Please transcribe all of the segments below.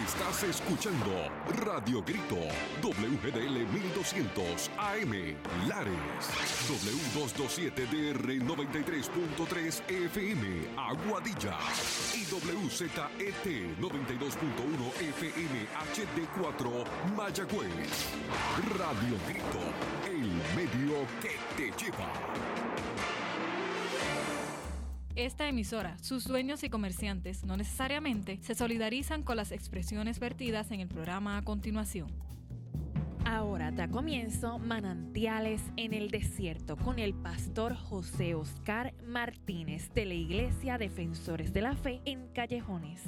Estás escuchando Radio Grito, WGDL 1200 AM, Lares, W227DR 93.3 FM, Aguadilla, y WZET 92.1 FM HD4, Mayagüez. Radio Grito, el medio que te lleva. Esta emisora, sus dueños y comerciantes no necesariamente se solidarizan con las expresiones vertidas en el programa a continuación. Ahora da comienzo Manantiales en el Desierto con el pastor José Oscar Martínez de la Iglesia Defensores de la Fe en Callejones.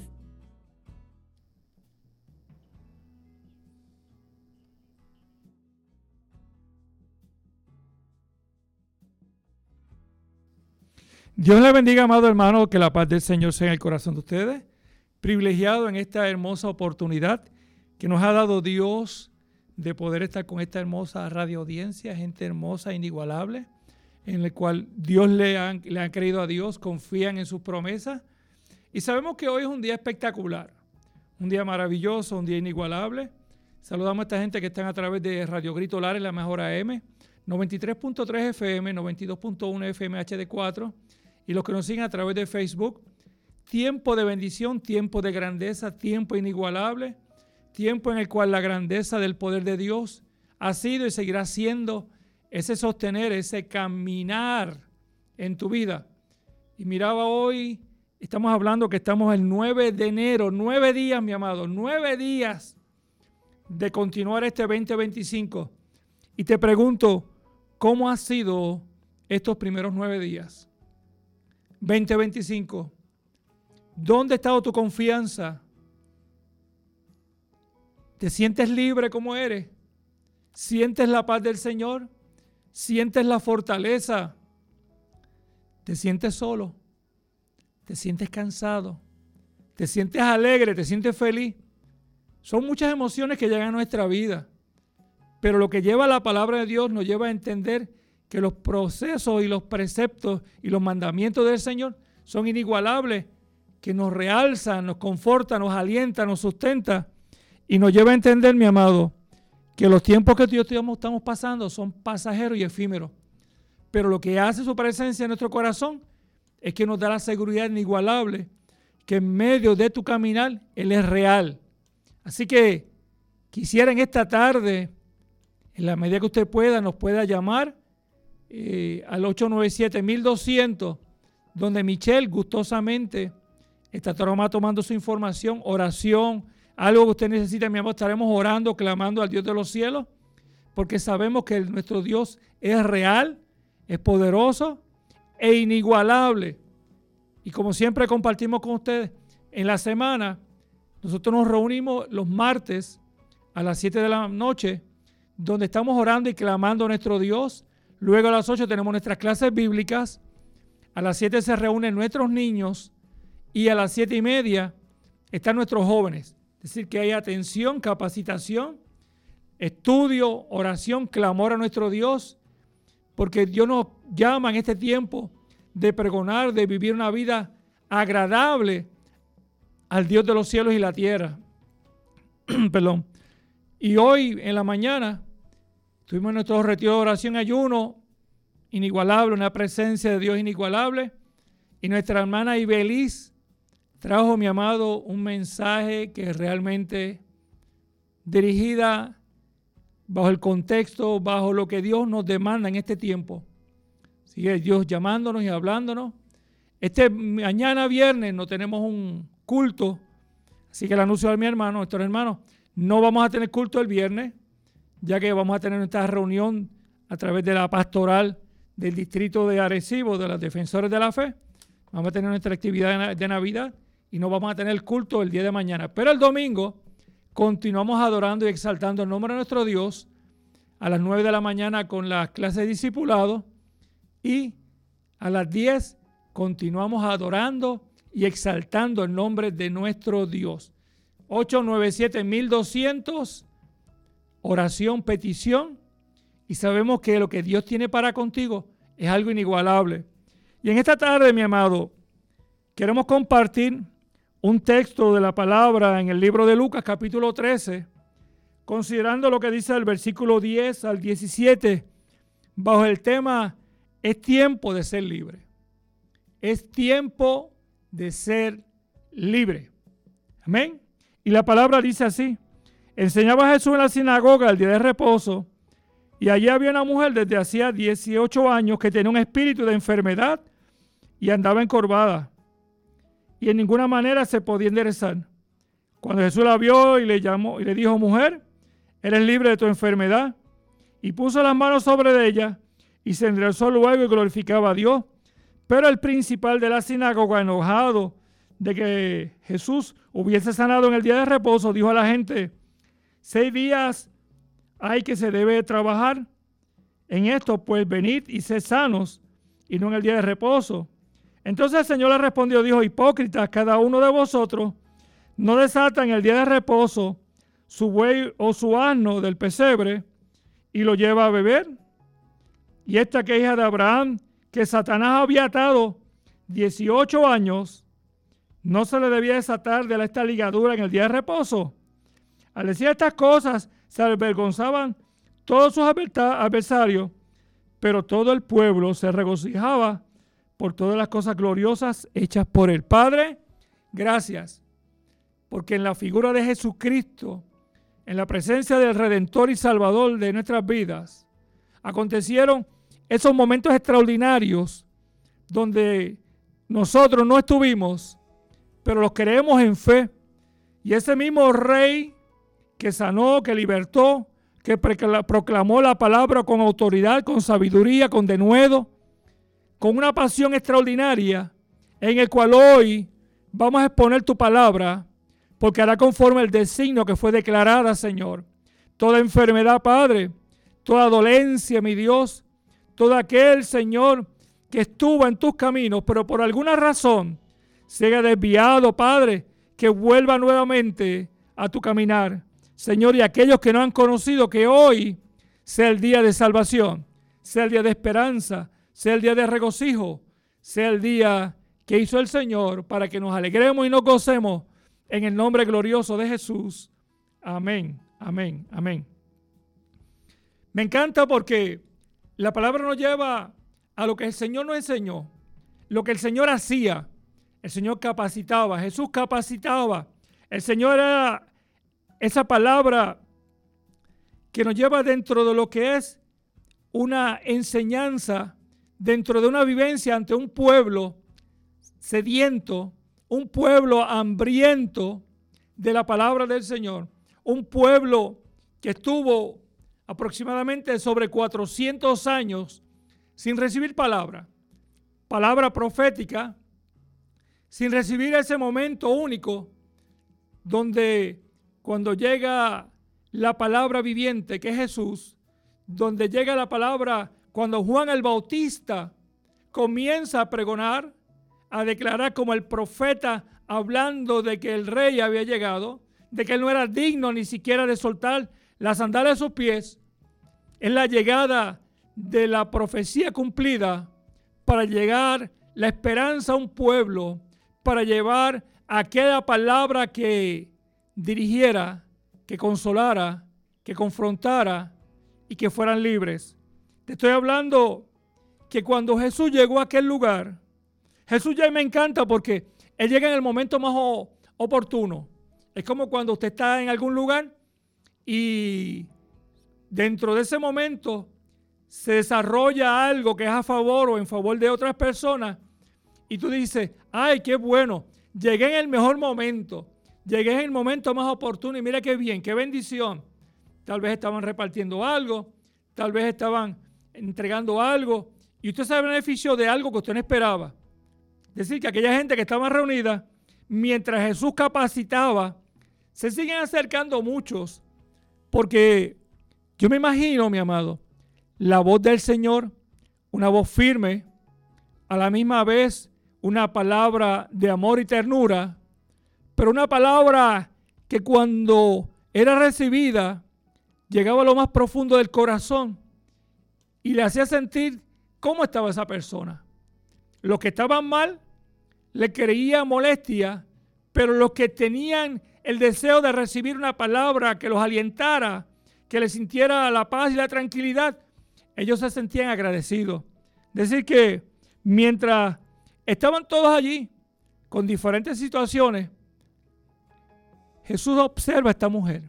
Dios le bendiga, amado hermano, que la paz del Señor sea en el corazón de ustedes. Privilegiado en esta hermosa oportunidad que nos ha dado Dios de poder estar con esta hermosa radio audiencia, gente hermosa, inigualable, en la cual Dios le han creído a Dios, confían en sus promesas. Y sabemos que hoy es un día espectacular, un día maravilloso, un día inigualable. Saludamos a esta gente que están a través de Radio Grito Lares, la mejor AM, 93.3 FM, 92.1 FM HD4. Y los que nos siguen a través de Facebook, tiempo de bendición, tiempo de grandeza, tiempo inigualable, tiempo en el cual la grandeza del poder de Dios ha sido y seguirá siendo ese sostener, ese caminar en tu vida. Y miraba hoy, estamos hablando que estamos el 9 de enero, 9 días, mi amado, 9 días de continuar este 2025. Y te pregunto, ¿cómo han sido estos primeros 9 días? 2025. ¿Dónde ha estado tu confianza? ¿Te sientes libre como eres? ¿Sientes la paz del Señor? ¿Sientes la fortaleza? ¿Te sientes solo? ¿Te sientes cansado? ¿Te sientes alegre? ¿Te sientes feliz? Son muchas emociones que llegan a nuestra vida. Pero lo que lleva la palabra de Dios nos lleva a entender que los procesos y los preceptos y los mandamientos del Señor son inigualables, que nos realzan, nos confortan, nos alientan, nos sustentan y nos lleva a entender, mi amado, que los tiempos que Dios estamos pasando son pasajeros y efímeros. Pero lo que hace su presencia en nuestro corazón es que nos da la seguridad inigualable que en medio de tu caminar Él es real. Así que quisiera en esta tarde, en la medida que usted pueda, nos pueda llamar al 897-1200, donde Michelle gustosamente está tomando su información, oración, algo que usted necesita, mi amor, estaremos orando, clamando al Dios de los cielos, porque sabemos que nuestro Dios es real, es poderoso e inigualable. Y como siempre compartimos con ustedes, en la semana nosotros nos reunimos los martes a las 7 de la noche, donde estamos orando y clamando a nuestro Dios. Luego a las 8 tenemos nuestras clases bíblicas. A las 7 se reúnen nuestros niños y a las 7:30 están nuestros jóvenes. Es decir, que hay atención, capacitación, estudio, oración, clamor a nuestro Dios, porque Dios nos llama en este tiempo de pregonar, de vivir una vida agradable al Dios de los cielos y la tierra. Perdón. Y hoy en la mañana tuvimos nuestro retiro de oración, ayuno inigualable, una presencia de Dios inigualable. Y nuestra hermana Ibeliz trajo, mi amado, un mensaje que realmente dirigida bajo el contexto, bajo lo que Dios nos demanda en este tiempo. Sigue Dios llamándonos y hablándonos. Mañana viernes no tenemos un culto, así que el anuncio de mi hermano, nuestros hermanos, no vamos a tener culto el viernes, ya que vamos a tener nuestra reunión a través de la pastoral del distrito de Arecibo, de los Defensores de la Fe. Vamos a tener nuestra actividad de Navidad y no vamos a tener el culto el día de mañana. Pero el domingo continuamos adorando y exaltando el nombre de nuestro Dios a las 9 de la mañana con las clases de discipulado y a las 10 continuamos adorando y exaltando el nombre de nuestro Dios. 897-1200, oración, petición, y sabemos que lo que Dios tiene para contigo es algo inigualable. Y en esta tarde, mi amado, queremos compartir un texto de la palabra en el libro de Lucas, capítulo 13, considerando lo que dice el versículo 10 al 17, bajo el tema, es tiempo de ser libre. Es tiempo de ser libre. Amén. Y la palabra dice así: enseñaba Jesús en la sinagoga el día de reposo, y allí había una mujer desde hacía 18 años que tenía un espíritu de enfermedad y andaba encorvada, y en ninguna manera se podía enderezar. Cuando Jesús la vio y le llamó y le dijo: mujer, eres libre de tu enfermedad, y puso las manos sobre ella, y se enderezó luego y glorificaba a Dios. Pero el principal de la sinagoga, enojado de que Jesús hubiese sanado en el día de reposo, dijo a la gente: 6 días hay que se debe trabajar en esto, pues venid y sed sanos, y no en el día de reposo. Entonces el Señor le respondió, dijo: hipócritas, cada uno de vosotros no desata en el día de reposo su buey o su asno del pesebre y lo lleva a beber. Y esta que es hija de Abraham, que Satanás había atado 18 años, ¿no se le debía desatar de esta ligadura en el día de reposo? Al decir estas cosas, se avergonzaban todos sus adversarios, pero todo el pueblo se regocijaba por todas las cosas gloriosas hechas por el Padre. Gracias, porque en la figura de Jesucristo, en la presencia del Redentor y Salvador de nuestras vidas, acontecieron esos momentos extraordinarios donde nosotros no estuvimos, pero los creemos en fe. Y ese mismo Rey que sanó, que libertó, que proclamó la palabra con autoridad, con sabiduría, con denuedo, con una pasión extraordinaria, en el cual hoy vamos a exponer tu palabra, porque hará conforme el designio que fue declarada, Señor. Toda enfermedad, Padre, toda dolencia, mi Dios, todo aquel, Señor, que estuvo en tus caminos, pero por alguna razón se haya desviado, Padre, que vuelva nuevamente a tu caminar. Señor, y aquellos que no han conocido, que hoy sea el día de salvación, sea el día de esperanza, sea el día de regocijo, sea el día que hizo el Señor para que nos alegremos y nos gocemos en el nombre glorioso de Jesús. Amén, amén, amén. Me encanta porque la palabra nos lleva a lo que el Señor nos enseñó, lo que el Señor hacía. El Señor capacitaba, Jesús capacitaba. El Señor era esa palabra que nos lleva dentro de lo que es una enseñanza, dentro de una vivencia ante un pueblo sediento, un pueblo hambriento de la palabra del Señor, un pueblo que estuvo aproximadamente sobre 400 años sin recibir palabra profética, sin recibir ese momento único donde cuando llega la palabra viviente que es Jesús, donde llega la palabra cuando Juan el Bautista comienza a pregonar, a declarar como el profeta hablando de que el rey había llegado, de que él no era digno ni siquiera de soltar las sandalias de sus pies. Es la llegada de la profecía cumplida para llegar la esperanza a un pueblo, para llevar aquella palabra que dirigiera, que consolara, que confrontara y que fueran libres. Te estoy hablando que cuando Jesús llegó a aquel lugar, Jesús ya me encanta porque Él llega en el momento más oportuno. Es como cuando usted está en algún lugar y dentro de ese momento se desarrolla algo que es a favor o en favor de otras personas y tú dices, ay, qué bueno, llegué en el mejor momento, llegué en el momento más oportuno y mira qué bien, qué bendición. Tal vez estaban repartiendo algo, tal vez estaban entregando algo y usted se benefició de algo que usted no esperaba. Es decir, que aquella gente que estaba reunida, mientras Jesús capacitaba, se siguen acercando muchos, porque yo me imagino, mi amado, la voz del Señor, una voz firme, a la misma vez una palabra de amor y ternura, pero una palabra que cuando era recibida, llegaba a lo más profundo del corazón y le hacía sentir cómo estaba esa persona. Los que estaban mal le creía molestia, pero los que tenían el deseo de recibir una palabra que los alientara, que les sintiera la paz y la tranquilidad, ellos se sentían agradecidos. Es decir que mientras estaban todos allí con diferentes situaciones, Jesús observa a esta mujer,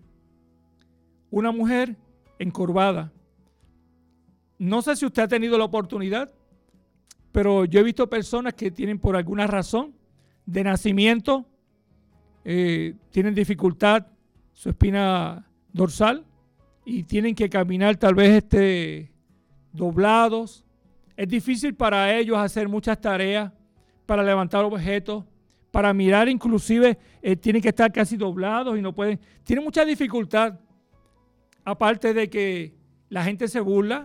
una mujer encorvada. No sé si usted ha tenido la oportunidad, pero yo he visto personas que tienen por alguna razón de nacimiento, tienen dificultad, su espina dorsal, y tienen que caminar tal vez doblados. Es difícil para ellos hacer muchas tareas, para levantar objetos, para mirar inclusive, tienen que estar casi doblados y no pueden. Tienen mucha dificultad. Aparte de que la gente se burla.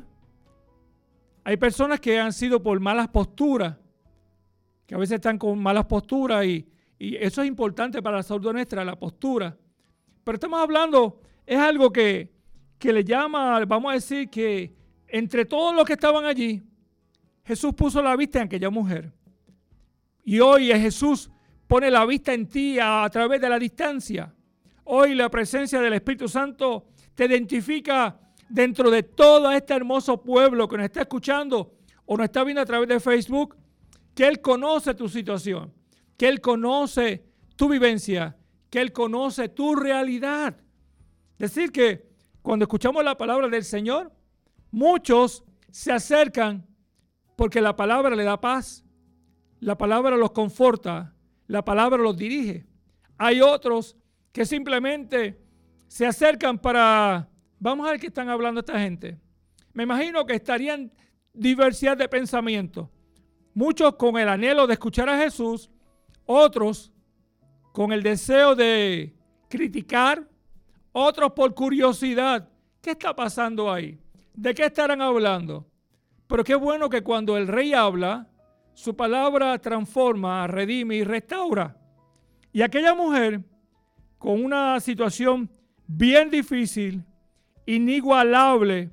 Hay personas que han sido por malas posturas, que a veces están con malas posturas y eso es importante para la salud nuestra, la postura. Pero estamos hablando, es algo que le llama, vamos a decir que entre todos los que estaban allí, Jesús puso la vista en aquella mujer. Y hoy Jesús pone la vista en ti a través de la distancia. Hoy la presencia del Espíritu Santo te identifica dentro de todo este hermoso pueblo que nos está escuchando o nos está viendo a través de Facebook, que Él conoce tu situación, que Él conoce tu vivencia, que Él conoce tu realidad. Es decir que cuando escuchamos la palabra del Señor, muchos se acercan porque la palabra le da paz, la palabra los conforta, la palabra los dirige. Hay otros que simplemente se acercan para, vamos a ver qué están hablando esta gente. Me imagino que estarían diversidad de pensamientos. Muchos con el anhelo de escuchar a Jesús, otros con el deseo de criticar, otros por curiosidad. ¿Qué está pasando ahí? ¿De qué estarán hablando? Pero qué bueno que cuando el Rey habla, su palabra transforma, redime y restaura. Y aquella mujer, con una situación bien difícil, inigualable,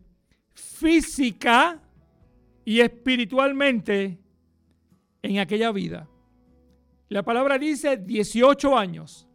física y espiritualmente, en aquella vida. La palabra dice 18 años.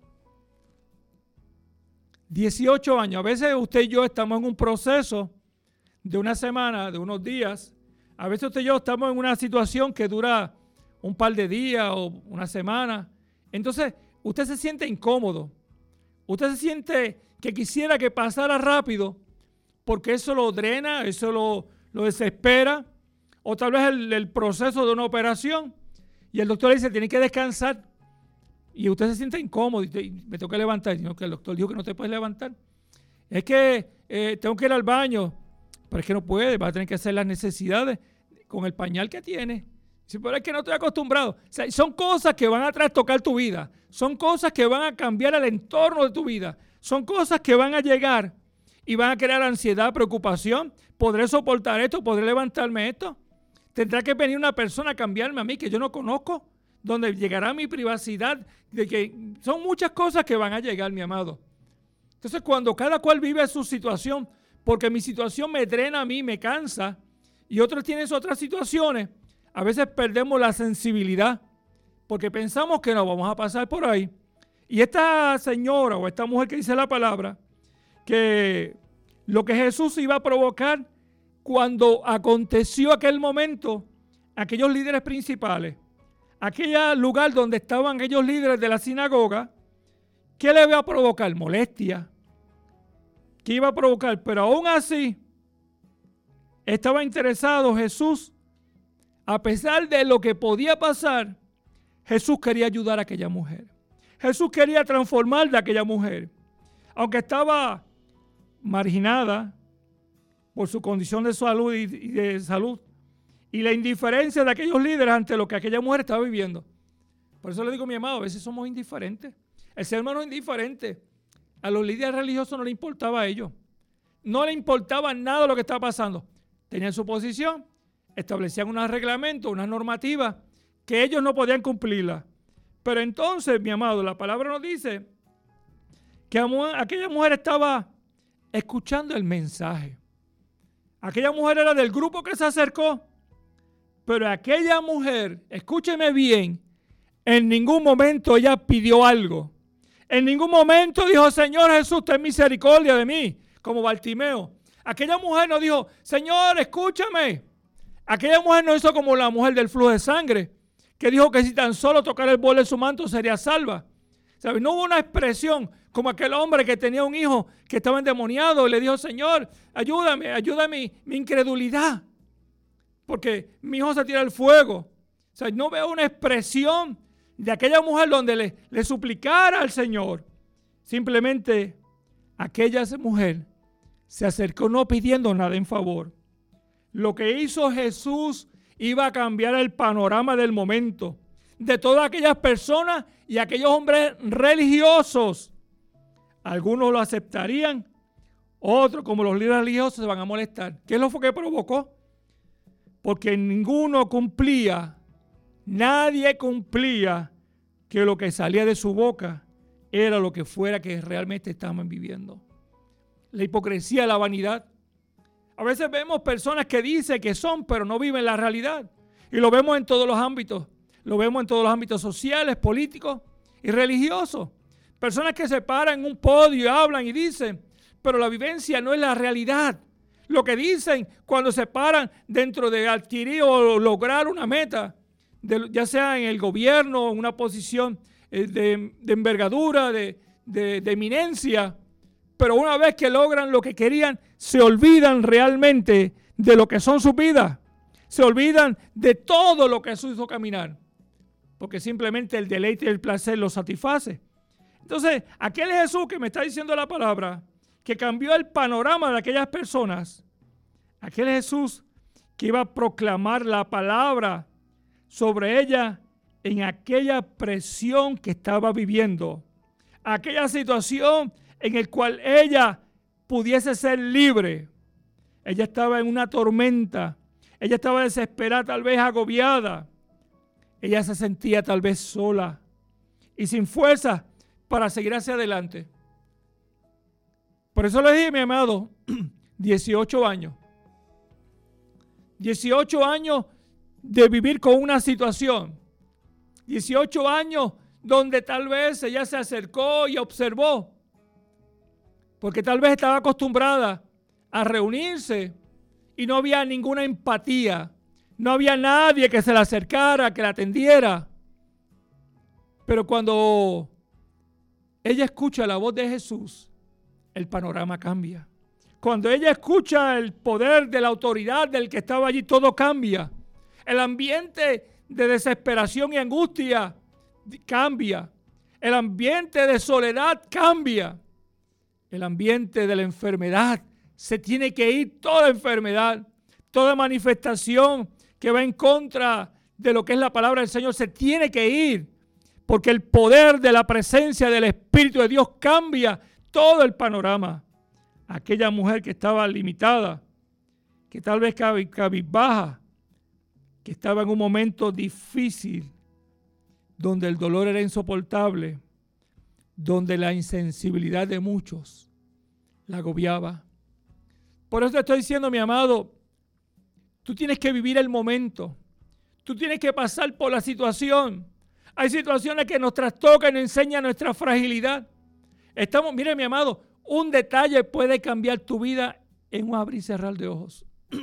18 años. A veces usted y yo estamos en un proceso de una semana, de unos días. A veces usted y yo estamos en una situación que dura un par de días o una semana. Entonces, usted se siente incómodo. Usted se siente que quisiera que pasara rápido porque eso lo drena, eso lo desespera. O tal vez el proceso de una operación. Y el doctor le dice, tiene que descansar. Y usted se siente incómodo y me tengo que levantar. Sino que el doctor dijo que no te puedes levantar. Es que tengo que ir al baño. Pero es que no puede, va a tener que hacer las necesidades con el pañal que tiene. Sí, pero es que no estoy acostumbrado. O sea, son cosas que van a trastocar tu vida. Son cosas que van a cambiar el entorno de tu vida. Son cosas que van a llegar y van a crear ansiedad, preocupación. ¿Podré soportar esto? ¿Podré levantarme esto? ¿Tendrá que venir una persona a cambiarme a mí que yo no conozco? ¿Donde llegará mi privacidad? Son muchas cosas que van a llegar, mi amado. Entonces, cuando cada cual vive su situación, porque mi situación me drena a mí, me cansa, y otros tienen otras situaciones, a veces perdemos la sensibilidad, porque pensamos que no vamos a pasar por ahí. Y esta señora o esta mujer que dice la palabra, que lo que Jesús iba a provocar cuando aconteció aquel momento, aquellos líderes principales, aquel lugar donde estaban aquellos líderes de la sinagoga, ¿qué le iba a provocar? Molestia. ¿Qué iba a provocar? Pero aún así, estaba interesado Jesús, a pesar de lo que podía pasar, Jesús quería ayudar a aquella mujer. Jesús quería transformar de aquella mujer. Aunque estaba marginada por su condición de salud y la indiferencia de aquellos líderes ante lo que aquella mujer estaba viviendo. Por eso le digo, mi amado, a veces somos indiferentes. El ser humano es indiferente. A los líderes religiosos no le importaba a ellos. No le importaba nada lo que estaba pasando. Tenían su posición, establecían unos reglamentos, unas normativas que ellos no podían cumplirlas. Pero entonces, mi amado, la palabra nos dice que aquella mujer estaba escuchando el mensaje. Aquella mujer era del grupo que se acercó, pero aquella mujer, escúcheme bien, En ningún momento ella pidió algo. En ningún momento dijo, Señor Jesús, ten misericordia de mí, como Bartimeo. Aquella mujer no dijo, Señor, escúchame. Aquella mujer no hizo como la mujer del flujo de sangre, que dijo que si tan solo tocara el borde de su manto sería salva. ¿Sabe? No hubo una expresión como aquel hombre que tenía un hijo que estaba endemoniado y le dijo, Señor, ayúdame mi incredulidad, porque mi hijo se tira al fuego. O sea, no veo una expresión de aquella mujer donde le suplicara al Señor. Simplemente aquella mujer se acercó no pidiendo nada en favor. Lo que hizo Jesús iba a cambiar el panorama del momento de todas aquellas personas y aquellos hombres religiosos. Algunos lo aceptarían, otros, como los líderes religiosos, se van a molestar. ¿Qué es lo que provocó? Porque ninguno cumplía, nadie cumplía que lo que salía de su boca era lo que fuera que realmente estaban viviendo. La hipocresía, la vanidad. A veces vemos personas que dicen que son, pero no viven la realidad. Y lo vemos en todos los ámbitos. Lo vemos en todos los ámbitos sociales, políticos y religiosos. Personas que se paran en un podio y hablan y dicen, pero la vivencia no es la realidad. Lo que dicen cuando se paran dentro de adquirir o lograr una meta, ya sea en el gobierno o en una posición de envergadura, de eminencia, pero una vez que logran lo que querían, se olvidan realmente de lo que son sus vidas. Se olvidan de todo lo que Jesús hizo caminar, porque simplemente el deleite y el placer los satisface. Entonces, aquel Jesús que me está diciendo la palabra, que cambió el panorama de aquellas personas, aquel Jesús que iba a proclamar la palabra sobre ella en aquella presión que estaba viviendo, aquella situación en la cual ella pudiese ser libre. Ella estaba en una tormenta, ella estaba desesperada, tal vez agobiada, ella se sentía tal vez sola y sin fuerza para seguir hacia adelante. Por eso le dije, mi amado, 18 años. 18 años de vivir con una situación. 18 años donde tal vez ella se acercó y observó. Porque tal vez estaba acostumbrada a reunirse y no había ninguna empatía. No había nadie que se le acercara, que la atendiera. Pero cuando ella escucha la voz de Jesús, el panorama cambia. Cuando ella escucha el poder de la autoridad del que estaba allí, todo cambia. El ambiente de desesperación y angustia cambia. El ambiente de soledad cambia. El ambiente de la enfermedad, se tiene que ir toda enfermedad, toda manifestación que va en contra de lo que es la palabra del Señor, se tiene que ir, porque el poder de la presencia del Espíritu de Dios cambia todo el panorama. Aquella mujer que estaba limitada, que tal vez cabizbaja, que estaba en un momento difícil, donde el dolor era insoportable, donde la insensibilidad de muchos la agobiaba. Por eso te estoy diciendo, mi amado, tú tienes que vivir el momento. Tú tienes que pasar por la situación. Hay situaciones que nos trastocan y nos enseñan nuestra fragilidad. Mire, mi amado, un detalle puede cambiar tu vida en un abrir y cerrar de ojos.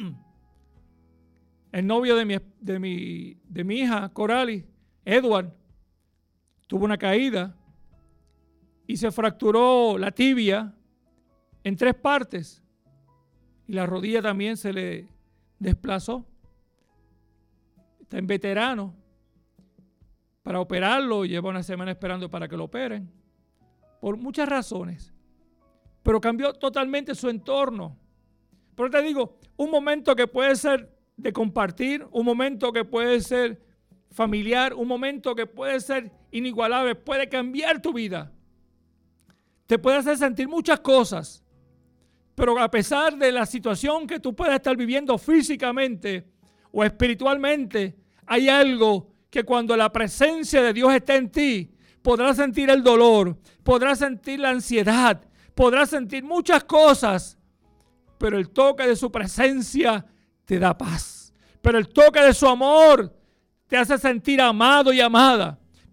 El novio de mi hija, Coralie, Edward, tuvo una caída y se fracturó la tibia en 3 partes. Y la rodilla también se le desplazó. Está en veterano. Para operarlo, lleva una semana esperando para que lo operen. Por muchas razones. Pero cambió totalmente su entorno. Pero te digo, un momento que puede ser de compartir, un momento que puede ser familiar, un momento que puede ser inigualable, puede cambiar tu vida. Te puede hacer sentir muchas cosas. Pero a pesar de la situación que tú puedas estar viviendo físicamente o espiritualmente, hay algo que cuando la presencia de Dios está en ti, podrás sentir el dolor, podrás sentir la ansiedad, podrás sentir muchas cosas, pero el toque de su presencia te da paz. Pero el toque de su amor te hace sentir amado y amada.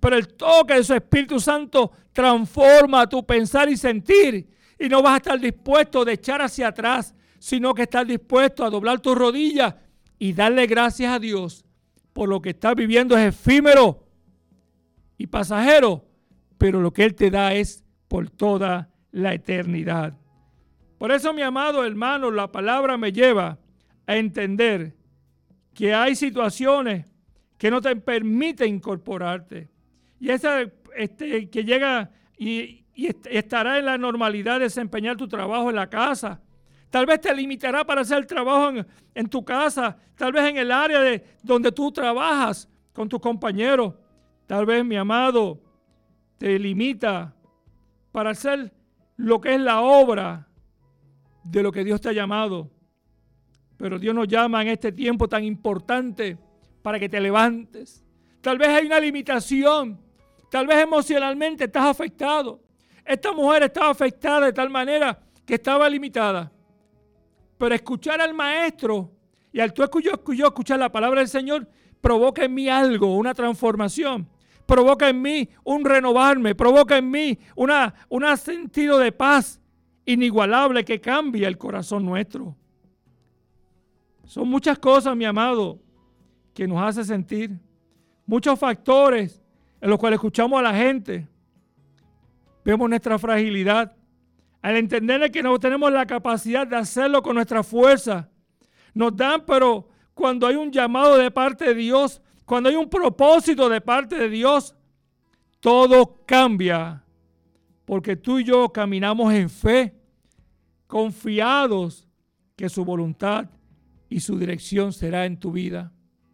pero el toque de su Espíritu Santo transforma tu pensar y sentir. Y no vas a estar dispuesto de echar hacia atrás, sino que estás dispuesto a doblar tus rodillas y darle gracias a Dios por lo que estás viviendo. Es efímero y pasajero, pero lo que Él te da es por toda la eternidad. Por eso, mi amado hermano, la palabra me lleva a entender que hay situaciones que no te permiten incorporarte. Y esa que llega y estará en la normalidad de desempeñar tu trabajo en la casa. Tal vez te limitará para hacer el trabajo en tu casa, tal vez en el área de donde tú trabajas con tus compañeros. Tal vez, mi amado, te limita para hacer lo que es la obra de lo que Dios te ha llamado. Pero Dios nos llama en este tiempo tan importante para que te levantes. Tal vez hay una limitación, tal vez emocionalmente estás afectado. Esta mujer estaba afectada de tal manera que estaba limitada. Pero escuchar al maestro y al tú escuchar la palabra del Señor provoca en mí algo, una transformación. Provoca en mí un renovarme, provoca en mí un sentido de paz inigualable que cambia el corazón nuestro. Son muchas cosas, mi amado, que nos hace sentir. Muchos factores en los cuales escuchamos a la gente. Vemos nuestra fragilidad. Al entender que no tenemos la capacidad de hacerlo con nuestra fuerza. Nos dan, pero cuando hay un llamado de parte de Dios, cuando hay un propósito de parte de Dios, todo cambia. Porque tú y yo caminamos en fe, confiados que su voluntad y su dirección será en tu vida.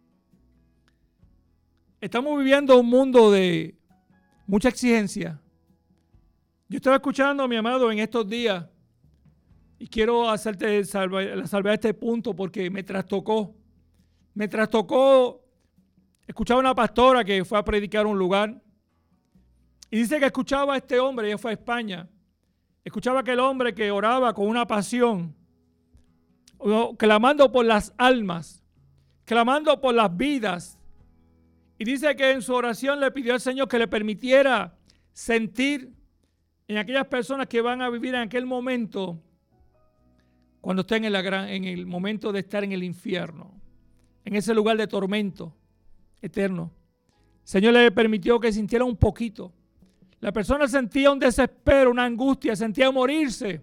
Estamos viviendo un mundo de mucha exigencia. Yo estaba escuchando, mi amado, en estos días, y quiero hacerte la salvedad de este punto porque me trastocó. Me trastocó. Escuchaba una pastora que fue a predicar a un lugar y dice que escuchaba a este hombre, ella fue a España, escuchaba a aquel hombre que oraba con una pasión, clamando por las almas, clamando por las vidas. Y dice que en su oración le pidió al Señor que le permitiera sentir en aquellas personas que van a vivir en aquel momento, cuando estén en el momento de estar en el infierno, en ese lugar de tormento eterno. El Señor le permitió que sintiera un poquito. La persona sentía un desespero, una angustia, sentía morirse.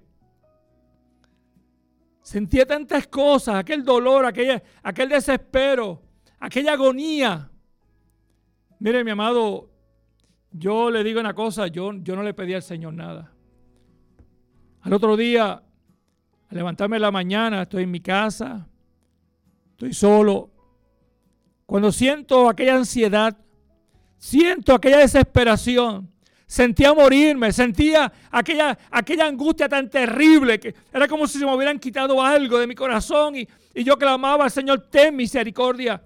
Sentía tantas cosas, aquel dolor, aquel desespero, aquella agonía. Mire, mi amado, yo le digo una cosa, yo no le pedí al Señor nada. Al otro día, al levantarme en la mañana, estoy en mi casa, estoy solo. Cuando siento aquella ansiedad, siento aquella desesperación, sentía morirme, sentía aquella angustia tan terrible que era como si se me hubieran quitado algo de mi corazón y yo clamaba al Señor, ten misericordia,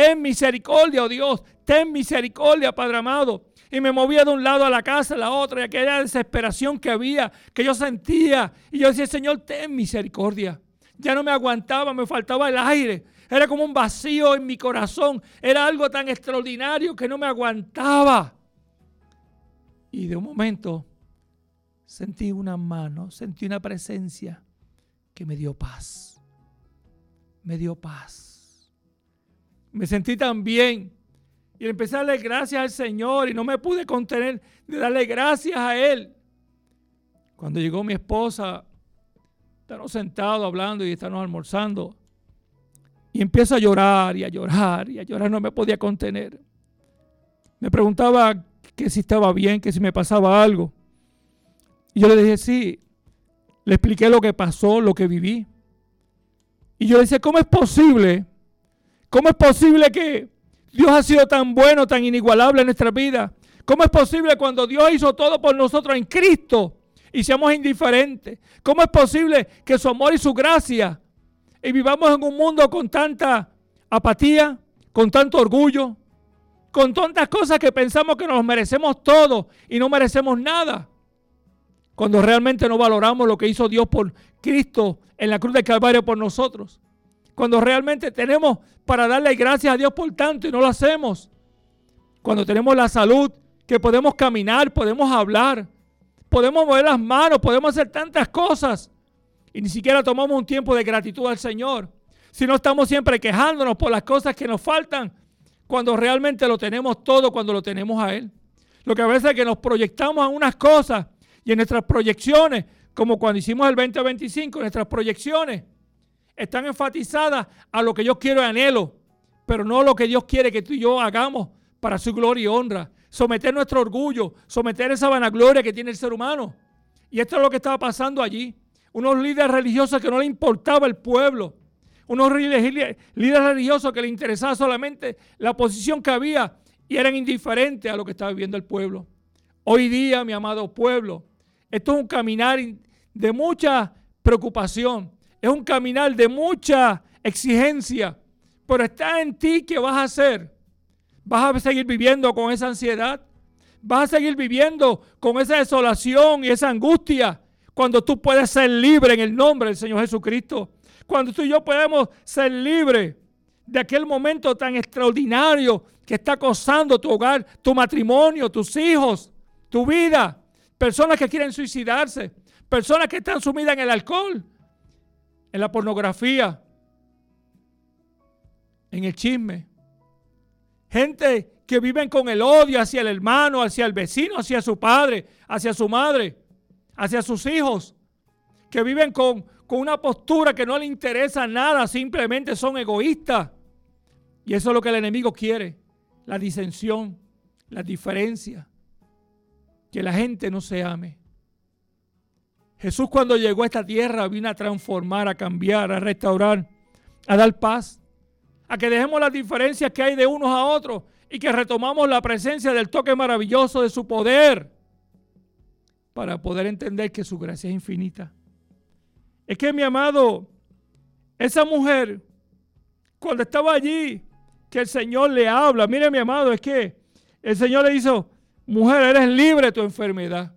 oh Dios, ten misericordia, Padre amado. Y me movía de un lado a la casa, a la otra, y aquella desesperación que había, que yo sentía. Y yo decía, Señor, ten misericordia. Ya no me aguantaba, me faltaba el aire. Era como un vacío en mi corazón. Era algo tan extraordinario que no me aguantaba. Y de un momento sentí una mano, sentí una presencia que me dio paz. Me dio paz. Me sentí tan bien. Y empecé a darle gracias al Señor y no me pude contener de darle gracias a Él. Cuando llegó mi esposa, estábamos sentados hablando y estábamos almorzando. Y empiezo a llorar y a llorar y a llorar, no me podía contener. Me preguntaba que si estaba bien, que si me pasaba algo. Y yo le dije, sí. Le expliqué lo que pasó, lo que viví. Y yo le decía, ¿cómo es posible? ¿Cómo es posible que Dios ha sido tan bueno, tan inigualable en nuestra vida? ¿Cómo es posible cuando Dios hizo todo por nosotros en Cristo y seamos indiferentes? ¿Cómo es posible que su amor y su gracia y vivamos en un mundo con tanta apatía, con tanto orgullo, con tantas cosas que pensamos que nos merecemos todo y no merecemos nada? Cuando realmente no valoramos lo que hizo Dios por Cristo en la cruz del Calvario por nosotros. Cuando realmente tenemos para darle gracias a Dios por tanto y no lo hacemos. Cuando tenemos la salud que podemos caminar, podemos hablar, podemos mover las manos, podemos hacer tantas cosas y ni siquiera tomamos un tiempo de gratitud al Señor. Si no estamos siempre quejándonos por las cosas que nos faltan, cuando realmente lo tenemos todo, cuando lo tenemos a Él. Lo que a veces es que nos proyectamos a unas cosas y en nuestras proyecciones, como cuando hicimos el 2025, nuestras proyecciones están enfatizadas a lo que yo quiero y anhelo, pero no lo que Dios quiere que tú y yo hagamos para su gloria y honra. Someter nuestro orgullo, someter esa vanagloria que tiene el ser humano. Y esto es lo que estaba pasando allí. Unos líderes religiosos que no les importaba el pueblo. Unos líderes religiosos que les interesaba solamente la posición que había y eran indiferentes a lo que estaba viviendo el pueblo. Hoy día, mi amado pueblo, esto es un caminar de mucha preocupación. Es un caminar de mucha exigencia. Pero está en ti qué vas a hacer. ¿Vas a seguir viviendo con esa ansiedad? ¿Vas a seguir viviendo con esa desolación y esa angustia cuando tú puedes ser libre en el nombre del Señor Jesucristo? Cuando tú y yo podemos ser libres de aquel momento tan extraordinario que está acosando tu hogar, tu matrimonio, tus hijos, tu vida. Personas que quieren suicidarse, personas que están sumidas en el alcohol, en la pornografía, en el chisme. Gente que viven con el odio hacia el hermano, hacia el vecino, hacia su padre, hacia su madre, hacia sus hijos. Que viven con una postura que no le interesa nada, simplemente son egoístas. Y eso es lo que el enemigo quiere, la disensión, la diferencia, que la gente no se ame. Jesús cuando llegó a esta tierra vino a transformar, a cambiar, a restaurar, a dar paz, a que dejemos las diferencias que hay de unos a otros y que retomamos la presencia del toque maravilloso de su poder para poder entender que su gracia es infinita. Es que, mi amado, esa mujer, cuando estaba allí, que el Señor le habla, mire, mi amado, es que el Señor le dijo, mujer, eres libre de tu enfermedad.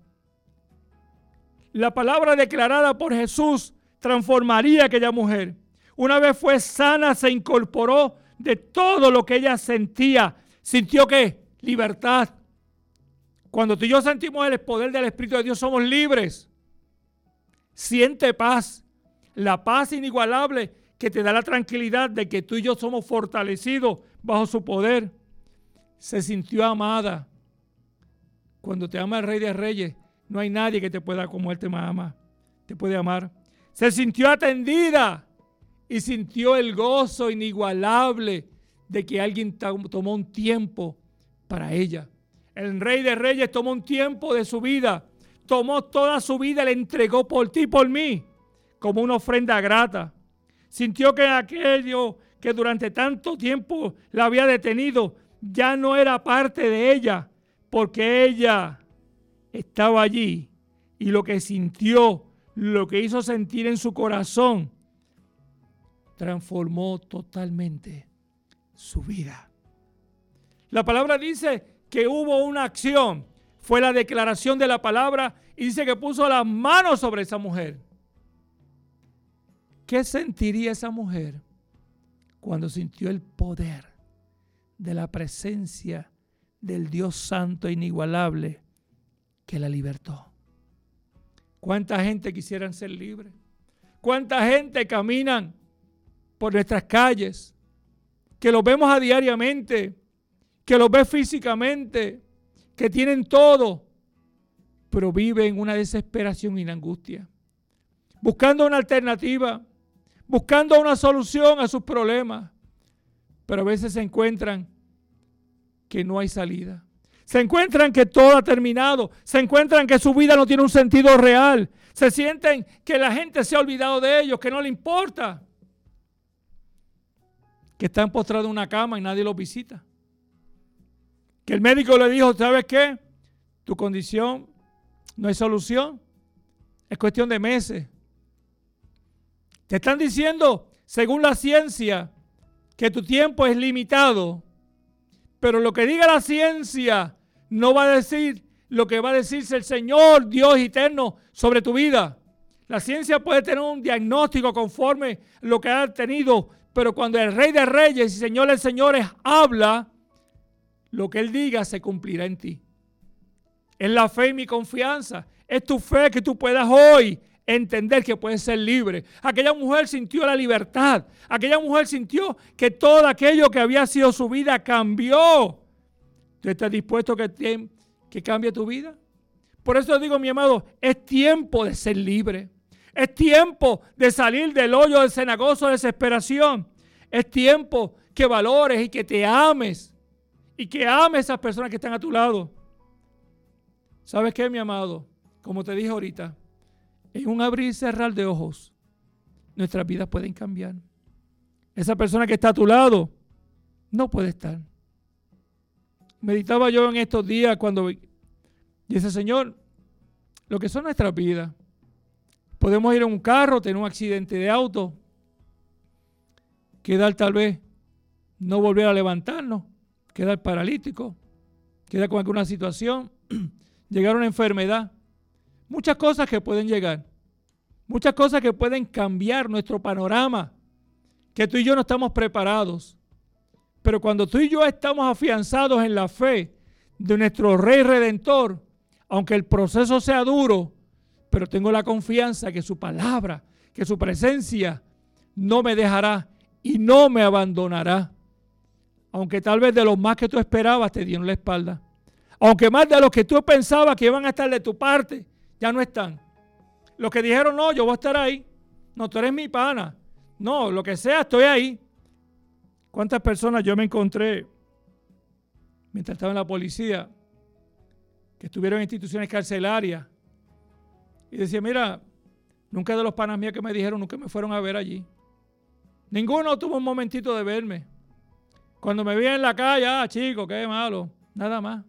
La palabra declarada por Jesús transformaría a aquella mujer. Una vez fue sana, se incorporó de todo lo que ella sentía. ¿Sintió qué? Libertad. Cuando tú y yo sentimos el poder del Espíritu de Dios, somos libres. Siente paz. La paz inigualable que te da la tranquilidad de que tú y yo somos fortalecidos bajo su poder. Se sintió amada. Cuando te ama el Rey de Reyes, no hay nadie que te pueda como Él te ama. Te puede amar. Se sintió atendida. Y sintió el gozo inigualable de que alguien tomó un tiempo para ella. El Rey de Reyes tomó un tiempo de su vida. Tomó toda su vida y le entregó por ti y por mí como una ofrenda grata. Sintió que aquello que durante tanto tiempo la había detenido ya no era parte de ella, porque ella estaba allí. Y lo que sintió, lo que hizo sentir en su corazón, transformó totalmente su vida. La palabra dice que hubo una acción. Fue la declaración de la palabra y dice que puso las manos sobre esa mujer. ¿Qué sentiría esa mujer cuando sintió el poder de la presencia del Dios Santo e inigualable que la libertó? ¿Cuánta gente quisieran ser libres? ¿Cuánta gente caminan por nuestras calles, que los vemos a diariamente, que los ves físicamente, que tienen todo, pero viven en una desesperación y una angustia, buscando una alternativa, buscando una solución a sus problemas, pero a veces se encuentran que no hay salida, se encuentran que todo ha terminado, se encuentran que su vida no tiene un sentido real, se sienten que la gente se ha olvidado de ellos, que no le importa, que están postrados en una cama y nadie los visita. Que el médico le dijo, ¿sabes qué? Tu condición no hay solución. Es cuestión de meses. Te están diciendo, según la ciencia, que tu tiempo es limitado. Pero lo que diga la ciencia no va a decir lo que va a decirse el Señor, Dios eterno, sobre tu vida. La ciencia puede tener un diagnóstico conforme lo que ha tenido, pero cuando el Rey de Reyes y Señor de Señores habla, lo que Él diga se cumplirá en ti. Es la fe y mi confianza. Es tu fe que tú puedas hoy entender que puedes ser libre. Aquella mujer sintió la libertad. Aquella mujer sintió que todo aquello que había sido su vida cambió. ¿Tú estás dispuesto a que cambie tu vida? Por eso digo, mi amado, es tiempo de ser libre. Es tiempo de salir del hoyo del cenagoso de desesperación. Es tiempo que valores y que te ames. Y que ames a esas personas que están a tu lado. ¿Sabes qué, mi amado? Como te dije ahorita, en un abrir y cerrar de ojos, nuestras vidas pueden cambiar. Esa persona que está a tu lado no puede estar. Meditaba yo en estos días cuando dice, Señor, lo que son nuestras vidas. Podemos ir en un carro, tener un accidente de auto, quedar tal vez, no volver a levantarnos, quedar paralítico, quedar con alguna situación, llegar a una enfermedad. Muchas cosas que pueden llegar, muchas cosas que pueden cambiar nuestro panorama, que tú y yo no estamos preparados. Pero cuando tú y yo estamos afianzados en la fe de nuestro Rey Redentor, aunque el proceso sea duro, pero tengo la confianza que su palabra, que su presencia no me dejará y no me abandonará. Aunque tal vez de los más que tú esperabas te dieron la espalda. Aunque más de los que tú pensabas que iban a estar de tu parte, ya no están. Los que dijeron, no, yo voy a estar ahí. No, tú eres mi pana. No, lo que sea, estoy ahí. ¿Cuántas personas yo me encontré mientras estaba en la policía que estuvieron en instituciones carcelarias y decía, mira, nunca de los panas míos que me dijeron, nunca me fueron a ver allí. Ninguno tuvo un momentito de verme. Cuando me veían en la calle, chico, qué malo, nada más.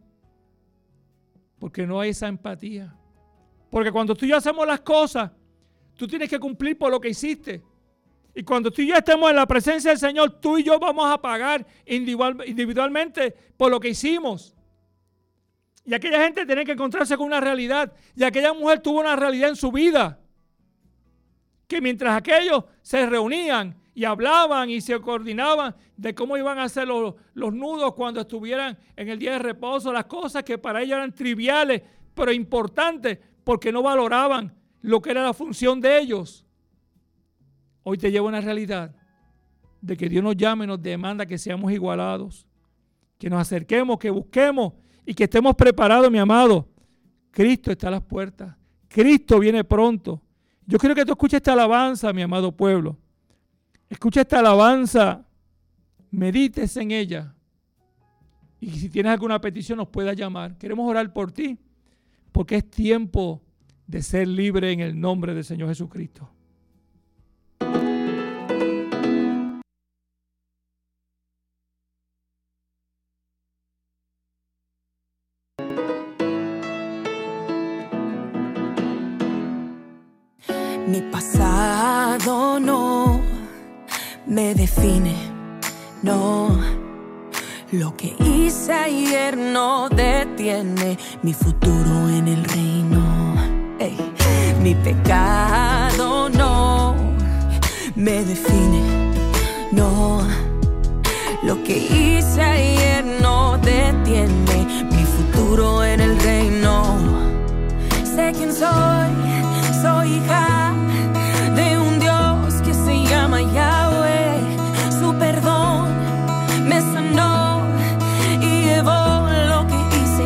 Porque no hay esa empatía. Porque cuando tú y yo hacemos las cosas, tú tienes que cumplir por lo que hiciste. Y cuando tú y yo estemos en la presencia del Señor, tú y yo vamos a pagar individualmente por lo que hicimos. Y aquella gente tiene que encontrarse con una realidad. Y aquella mujer tuvo una realidad en su vida. Que mientras aquellos se reunían y hablaban y se coordinaban de cómo iban a hacer los nudos cuando estuvieran en el día de reposo, las cosas que para ellos eran triviales, pero importantes, porque no valoraban lo que era la función de ellos. Hoy te lleva a una realidad de que Dios nos llama y nos demanda que seamos igualados, que nos acerquemos, que busquemos y que estemos preparados, mi amado. Cristo está a las puertas. Cristo viene pronto. Yo quiero que tú escuches esta alabanza, mi amado pueblo. Escucha esta alabanza. Medites en ella. Y si tienes alguna petición nos puedas llamar. Queremos orar por ti porque es tiempo de ser libre en el nombre del Señor Jesucristo. Mi pasado no me define, no. Lo que hice ayer no detiene mi futuro en el reino. Hey. Mi pecado no me define, no. Lo que hice ayer no detiene mi futuro en el reino. Sé quién soy hija de un Dios que se llama Yahweh. Su perdón me sanó y llevó lo que hice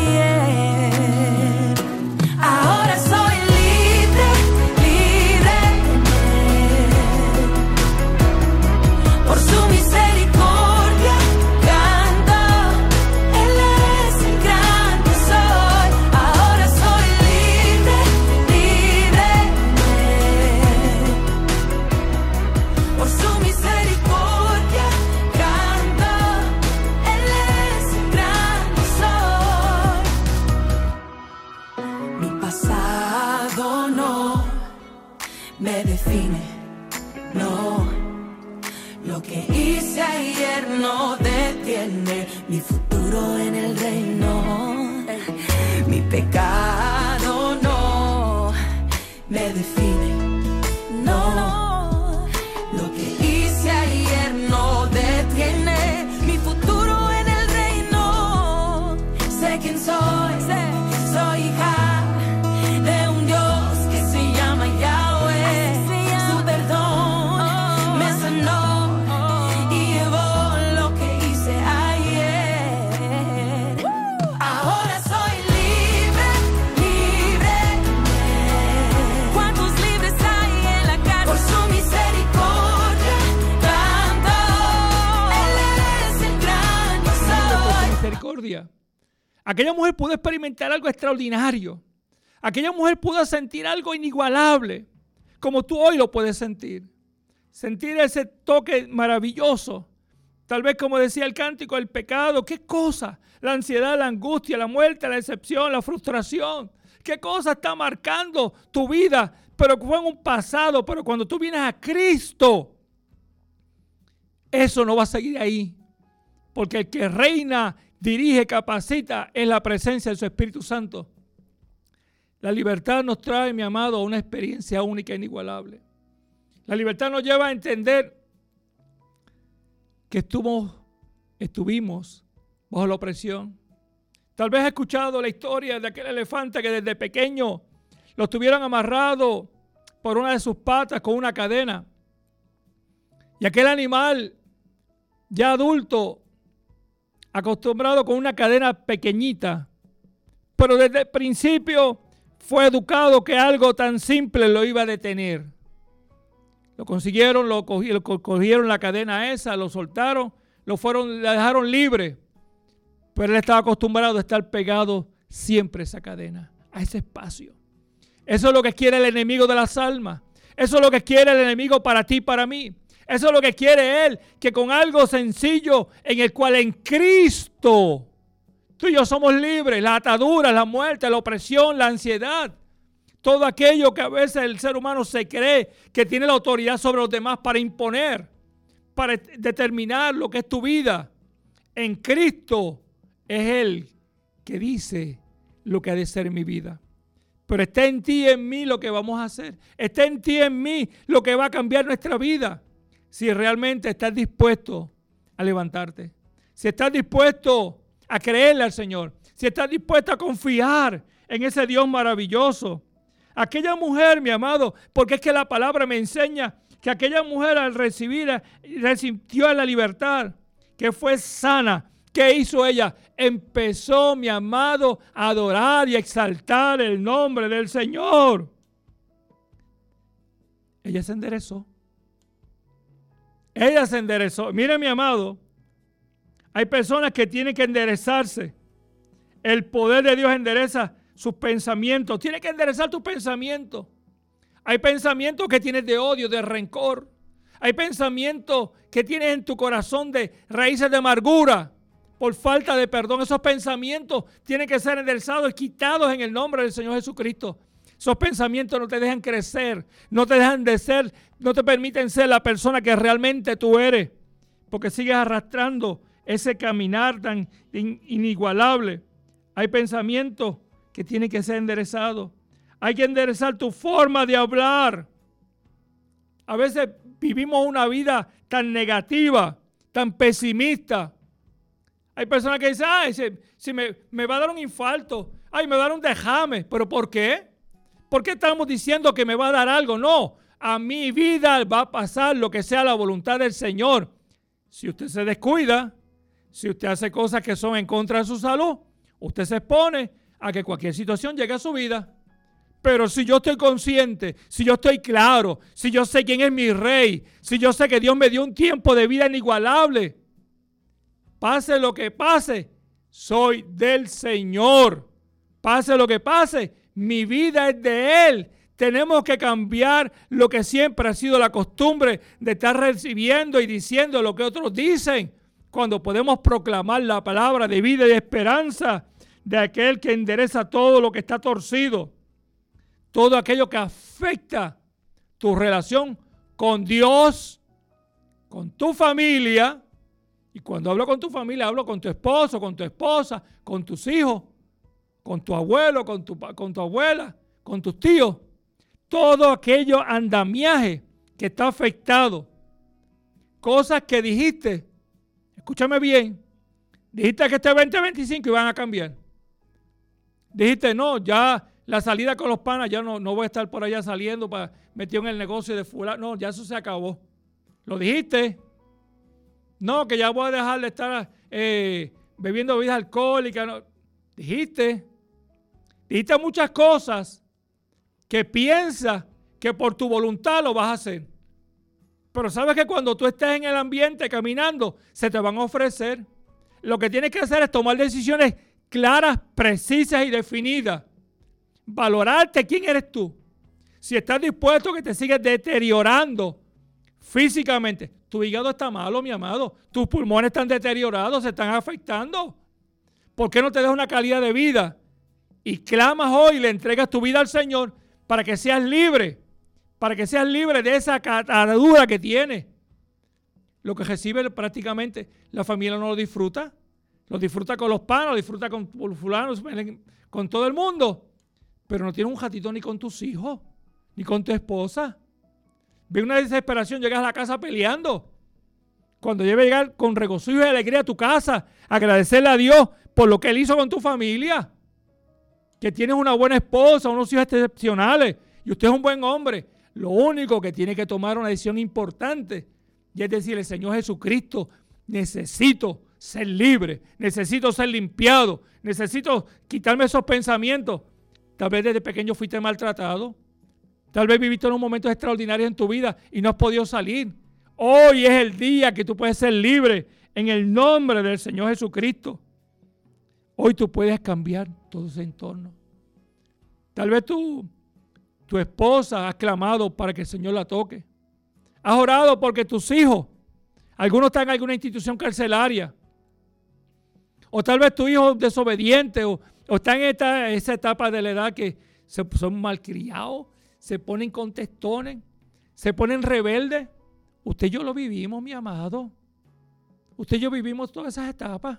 ayer. Ahora soy libre, libre de Él. Por su misericordia canto, Él es el gran que soy. Ahora soy libre, libre de Él. Por su misericordia canto, Él es el gran que soy. Mi pasado no me define, no. Lo que hice ayer no detiene mi futuro en el reino. Mi pecado no me define, no. Lo que hice ayer no detiene mi futuro en el reino. Sé quién soy Aquella mujer pudo experimentar algo extraordinario. Aquella mujer pudo sentir algo inigualable, como tú hoy lo puedes sentir. Sentir ese toque maravilloso. Tal vez como decía el cántico, el pecado, ¿qué cosa? La ansiedad, la angustia, la muerte, la decepción, la frustración. ¿Qué cosa está marcando tu vida? Pero fue en un pasado, pero cuando tú vienes a Cristo, eso no va a seguir ahí. Porque el que reina, dirige, capacita es la presencia de su Espíritu Santo. La libertad nos trae, mi amado, a una experiencia única e inigualable. La libertad nos lleva a entender que estuvimos bajo la opresión. Tal vez has escuchado la historia de aquel elefante que desde pequeño lo tuvieron amarrado por una de sus patas con una cadena. Y aquel animal ya adulto, acostumbrado con una cadena pequeñita, pero desde el principio fue educado que algo tan simple lo iba a detener. Lo consiguieron, cogieron la cadena esa, lo soltaron, le dejaron libre. Pero él estaba acostumbrado a estar pegado siempre a esa cadena, a ese espacio. Eso es lo que quiere el enemigo de las almas. Eso es lo que quiere el enemigo para ti y para mí. Eso es lo que quiere él, que con algo sencillo en el cual en Cristo tú y yo somos libres. Las ataduras, la muerte, la opresión, la ansiedad. Todo aquello que a veces el ser humano se cree que tiene la autoridad sobre los demás para imponer, para determinar lo que es tu vida. En Cristo es Él que dice lo que ha de ser mi vida. Pero está en ti y en mí lo que vamos a hacer. Está en ti y en mí lo que va a cambiar nuestra vida. Si realmente estás dispuesto a levantarte. Si estás dispuesto a creerle al Señor. Si estás dispuesto a confiar en ese Dios maravilloso. Aquella mujer, mi amado, porque es que la palabra me enseña que aquella mujer al recibir, resistió la libertad, que fue sana. ¿Qué hizo ella? Empezó, mi amado, a adorar y a exaltar el nombre del Señor. Ella se enderezó. Ella se enderezó. Mire, mi amado, hay personas que tienen que enderezarse. El poder de Dios endereza sus pensamientos. Tiene que enderezar tus pensamientos. Hay pensamientos que tienes de odio, de rencor. Hay pensamientos que tienes en tu corazón de raíces de amargura por falta de perdón. Esos pensamientos tienen que ser enderezados y quitados en el nombre del Señor Jesucristo. Esos pensamientos no te dejan crecer, no te dejan de ser, no te permiten ser la persona que realmente tú eres, porque sigues arrastrando ese caminar tan inigualable. Hay pensamientos que tienen que ser enderezados. Hay que enderezar tu forma de hablar. A veces vivimos una vida tan negativa, tan pesimista. Hay personas que dicen, ay, si me va a dar un infarto, ay, me va a dar un derrame. ¿Pero por qué? ¿Por qué estamos diciendo que me va a dar algo? No, a mi vida va a pasar lo que sea la voluntad del Señor. Si usted se descuida, si usted hace cosas que son en contra de su salud, usted se expone a que cualquier situación llegue a su vida. Pero si yo estoy consciente, si yo estoy claro, si yo sé quién es mi rey, si yo sé que Dios me dio un tiempo de vida inigualable, pase lo que pase, soy del Señor. Pase lo que pase, mi vida es de Él. Tenemos que cambiar lo que siempre ha sido la costumbre de estar recibiendo y diciendo lo que otros dicen, cuando podemos proclamar la palabra de vida y esperanza de aquel que endereza todo lo que está torcido, todo aquello que afecta tu relación con Dios, con tu familia. Y cuando hablo con tu familia, hablo con tu esposo, con tu esposa, con tus hijos, con tu abuelo, con tu abuela, con tus tíos. Todo aquello andamiaje que está afectado. Cosas que dijiste, escúchame bien, dijiste que este 2025 iban a cambiar. Dijiste, no, ya la salida con los panas, ya no voy a estar por allá saliendo metido en el negocio de fulano. No, ya eso se acabó. Lo dijiste. No, que ya voy a dejar de estar bebiendo bebidas alcohólicas. No. Dijiste muchas cosas que piensas que por tu voluntad lo vas a hacer. Pero sabes que cuando tú estés en el ambiente caminando, se te van a ofrecer. Lo que tienes que hacer es tomar decisiones claras, precisas y definidas. Valorarte quién eres tú. Si estás dispuesto a que te sigas deteriorando físicamente, tu hígado está malo, mi amado. Tus pulmones están deteriorados, se están afectando. ¿Por qué no te das una calidad de vida? Y clamas hoy y le entregas tu vida al Señor para que seas libre. Para que seas libre de esa atadura que tienes. Lo que recibe prácticamente la familia no lo disfruta. Lo disfruta con los panos, lo disfruta con fulanos, con todo el mundo. Pero no tienes un ratito ni con tus hijos, ni con tu esposa. Ve una desesperación, llegas a la casa peleando. Cuando debes llegar con regocijo y alegría a tu casa, agradecerle a Dios por lo que Él hizo con tu familia. Que tienes una buena esposa, unos hijos excepcionales, y usted es un buen hombre. Lo único que tiene que tomar una decisión importante, y es decirle, Señor Jesucristo, necesito ser libre, necesito ser limpiado, necesito quitarme esos pensamientos. Tal vez desde pequeño fuiste maltratado. Tal vez viviste unos momentos extraordinarios en tu vida y no has podido salir. Hoy es el día que tú puedes ser libre en el nombre del Señor Jesucristo. Hoy tú puedes cambiar todo ese entorno. Tal vez tu esposa ha clamado para que el Señor la toque. Has orado porque tus hijos, algunos están en alguna institución carcelaria. O tal vez tu hijo es desobediente o está en esa etapa de la edad que son malcriados, se ponen contestones, se ponen rebeldes. Usted y yo lo vivimos, mi amado. Usted y yo vivimos todas esas etapas.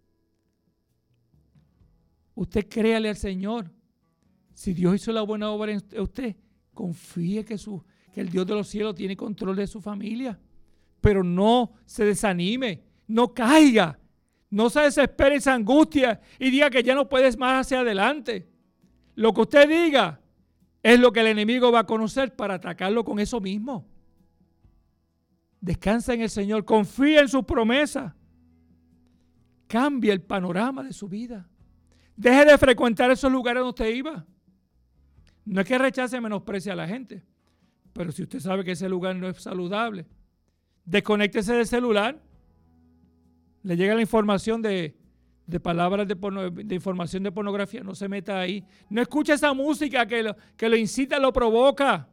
Usted créale al Señor. Si Dios hizo la buena obra en usted, confíe que el Dios de los cielos tiene control de su familia. Pero no se desanime, no caiga, no se desespere y se angustia y diga que ya no puedes más hacia adelante. Lo que usted diga es lo que el enemigo va a conocer para atacarlo con eso mismo. Descansa en el Señor, confía en sus promesas. Cambia el panorama de su vida. Deje de frecuentar esos lugares donde usted iba. No es que rechace y menosprecie a la gente, pero si usted sabe que ese lugar no es saludable, desconéctese del celular. Le llega la información de palabras de información de pornografía, no se meta ahí. No escuche esa música que lo incita, lo provoca.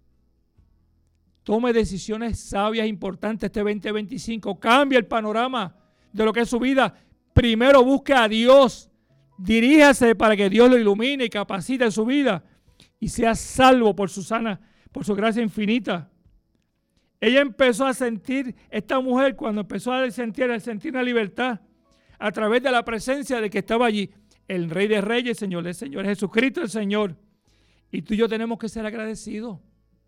Tome decisiones sabias, importantes este 2025. Cambie el panorama de lo que es su vida. Primero busque a Dios. Diríjase para que Dios lo ilumine y capacite en su vida y sea salvo por su gracia infinita. Ella empezó a sentir, esta mujer cuando empezó a sentir una libertad a través de la presencia de que estaba allí el Rey de Reyes, el Señor de Señores, Jesucristo el Señor. Y tú y yo tenemos que ser agradecidos.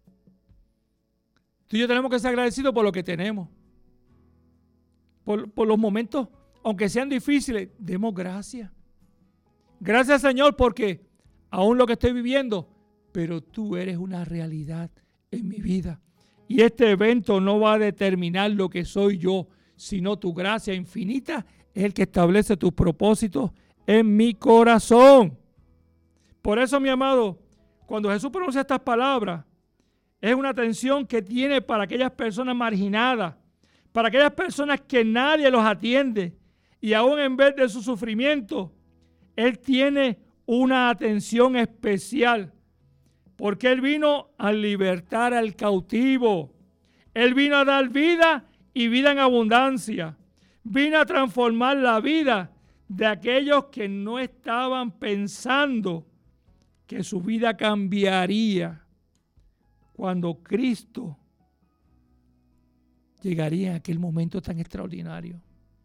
Tú y yo tenemos que ser agradecidos por lo que tenemos. Por los momentos, aunque sean difíciles, demos gracias. Gracias, Señor, porque aún lo que estoy viviendo, pero tú eres una realidad en mi vida. Y este evento no va a determinar lo que soy yo, sino tu gracia infinita es el que establece tus propósitos en mi corazón. Por eso, mi amado, cuando Jesús pronuncia estas palabras, es una atención que tiene para aquellas personas marginadas, para aquellas personas que nadie los atiende. Y aún en vez de su sufrimiento, Él tiene una atención especial. Porque Él vino a libertar al cautivo. Él vino a dar vida y vida en abundancia. Vino a transformar la vida de aquellos que no estaban pensando que su vida cambiaría cuando Cristo llegaría en aquel momento tan extraordinario.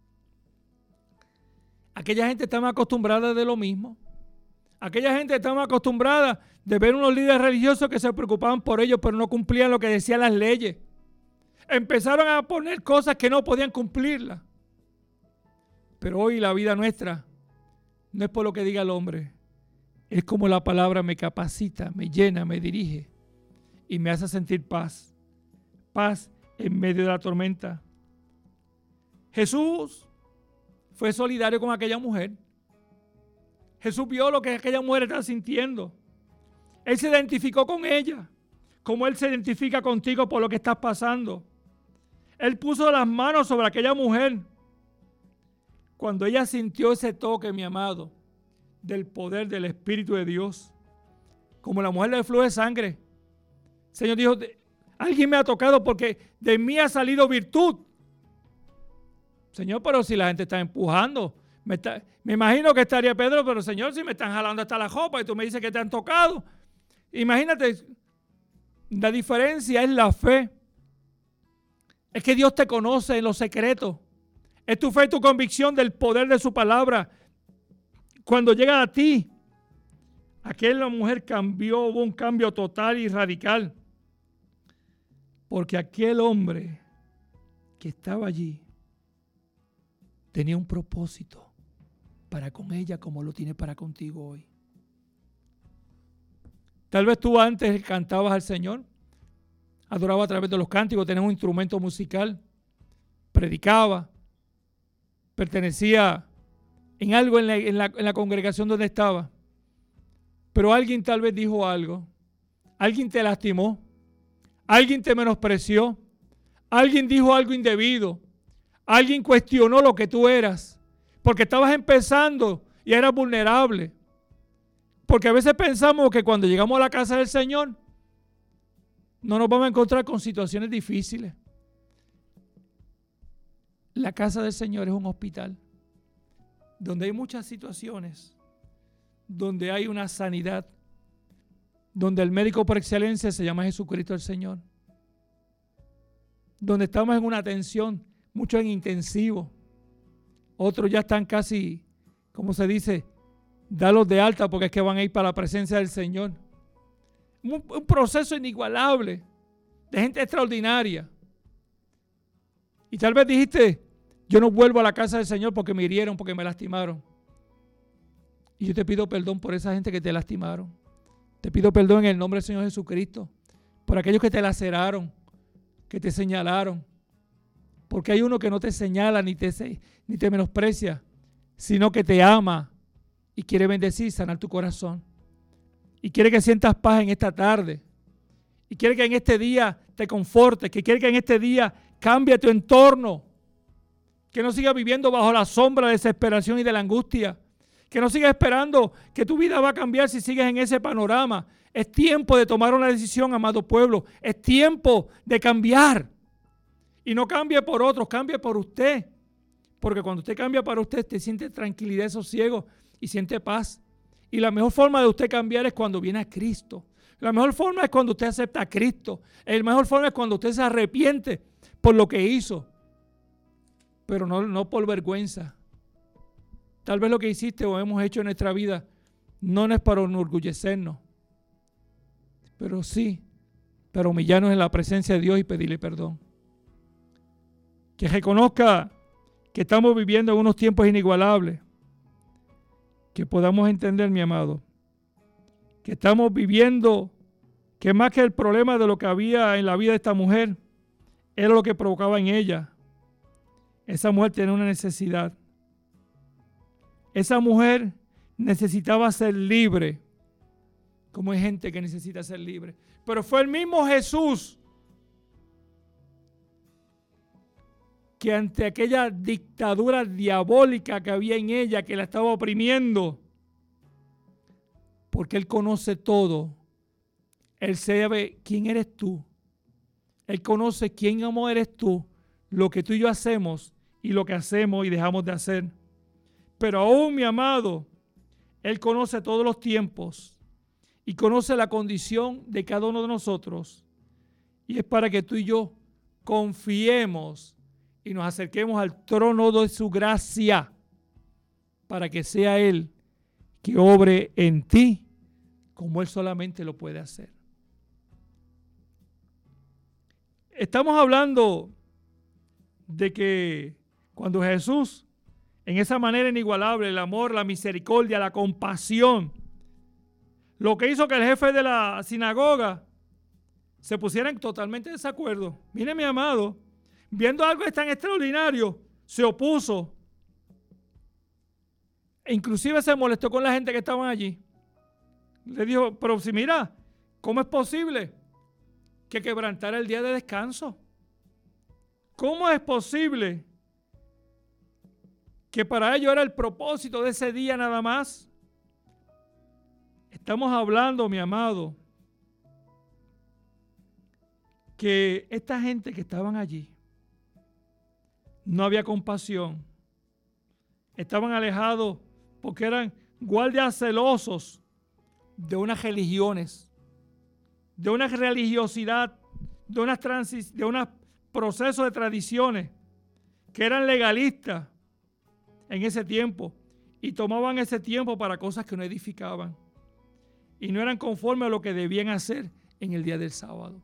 Aquella gente estaba acostumbrada de lo mismo. Aquella gente estaba acostumbrada de ver unos líderes religiosos que se preocupaban por ellos, pero no cumplían lo que decían las leyes. Empezaron a poner cosas que no podían cumplirlas. Pero hoy la vida nuestra no es por lo que diga el hombre. Es como la palabra me capacita, me llena, me dirige y me hace sentir paz. Paz en medio de la tormenta. Jesús fue solidario con aquella mujer. Jesús vio lo que aquella mujer estaba sintiendo. Él se identificó con ella, como Él se identifica contigo por lo que estás pasando. Él puso las manos sobre aquella mujer. Cuando ella sintió ese toque, mi amado, del poder del Espíritu de Dios. Como la mujer del flujo de sangre. El Señor dijo, alguien me ha tocado porque de mí ha salido virtud. Señor, pero si la gente está empujando, me imagino que estaría Pedro, pero Señor, si me están jalando hasta la jopa y tú me dices que te han tocado. Imagínate, la diferencia es la fe. Es que Dios te conoce en los secretos. Es tu fe y tu convicción del poder de su palabra. Cuando llega a ti, aquella mujer cambió, hubo un cambio total y radical. Porque aquel hombre que estaba allí tenía un propósito para con ella como lo tiene para contigo hoy. Tal vez tú antes cantabas al Señor, adorabas a través de los cánticos, tenías un instrumento musical, predicaba, pertenecía en algo en la congregación donde estaba. Pero alguien tal vez dijo algo, alguien te lastimó, alguien te menospreció, alguien dijo algo indebido, alguien cuestionó lo que tú eras, porque estabas empezando y eras vulnerable. Porque a veces pensamos que cuando llegamos a la casa del Señor, no nos vamos a encontrar con situaciones difíciles. La casa del Señor es un hospital donde hay muchas situaciones, donde hay una sanidad, donde el médico por excelencia se llama Jesucristo el Señor, donde estamos en una atención, muchos en intensivo, otros ya están casi, ¿cómo se dice?, dalos de alta porque es que van a ir para la presencia del Señor. Un proceso inigualable de gente extraordinaria. Y tal vez dijiste, yo no vuelvo a la casa del Señor porque me hirieron, porque me lastimaron. Y yo te pido perdón por esa gente que te lastimaron. Te pido perdón en el nombre del Señor Jesucristo por aquellos que te laceraron, que te señalaron. Porque hay uno que no te señala ni te menosprecia, sino que te ama y quiere bendecir, sanar tu corazón. Y quiere que sientas paz en esta tarde. Y quiere que en este día te confortes, que quiere que en este día cambie tu entorno. Que no sigas viviendo bajo la sombra de desesperación y de la angustia. Que no sigas esperando que tu vida va a cambiar si sigues en ese panorama. Es tiempo de tomar una decisión, amado pueblo. Es tiempo de cambiar. Y no cambie por otros, cambie por usted. Porque cuando usted cambia para usted, te siente tranquilidad y sosiego y siente paz. Y la mejor forma de usted cambiar es cuando viene a Cristo. La mejor forma es cuando usted acepta a Cristo. La mejor forma es cuando usted se arrepiente por lo que hizo. Pero no por vergüenza. Tal vez lo que hiciste o hemos hecho en nuestra vida no es para enorgullecernos. Pero sí, para humillarnos en la presencia de Dios y pedirle perdón. Que reconozca que estamos viviendo en unos tiempos inigualables. Que podamos entender, mi amado, que estamos viviendo, que más que el problema de lo que había en la vida de esta mujer, era lo que provocaba en ella. Esa mujer tenía una necesidad. Esa mujer necesitaba ser libre, como hay gente que necesita ser libre. Pero fue el mismo Jesús que ante aquella dictadura diabólica que había en ella, que la estaba oprimiendo, porque Él conoce todo. Él sabe quién eres tú. Él conoce quién amor eres tú, lo que tú y yo hacemos y lo que hacemos y dejamos de hacer. Pero aún, mi amado, Él conoce todos los tiempos y conoce la condición de cada uno de nosotros. Y es para que tú y yo confiemos y nos acerquemos al trono de su gracia para que sea Él que obre en ti como Él solamente lo puede hacer. Estamos hablando de que cuando Jesús, en esa manera inigualable, el amor, la misericordia, la compasión, lo que hizo que el jefe de la sinagoga se pusiera en totalmente desacuerdo. Mire, mi amado, viendo algo tan extraordinario, se opuso. E inclusive se molestó con la gente que estaban allí. Le dijo, pero si mira, ¿cómo es posible que quebrantara el día de descanso? ¿Cómo es posible que para ello era el propósito de ese día nada más? Estamos hablando, mi amado, que esta gente que estaban allí, no había compasión. Estaban alejados porque eran guardias celosos de unas religiones, de una religiosidad, de unos procesos de tradiciones que eran legalistas en ese tiempo y tomaban ese tiempo para cosas que no edificaban y no eran conformes a lo que debían hacer en el día del sábado.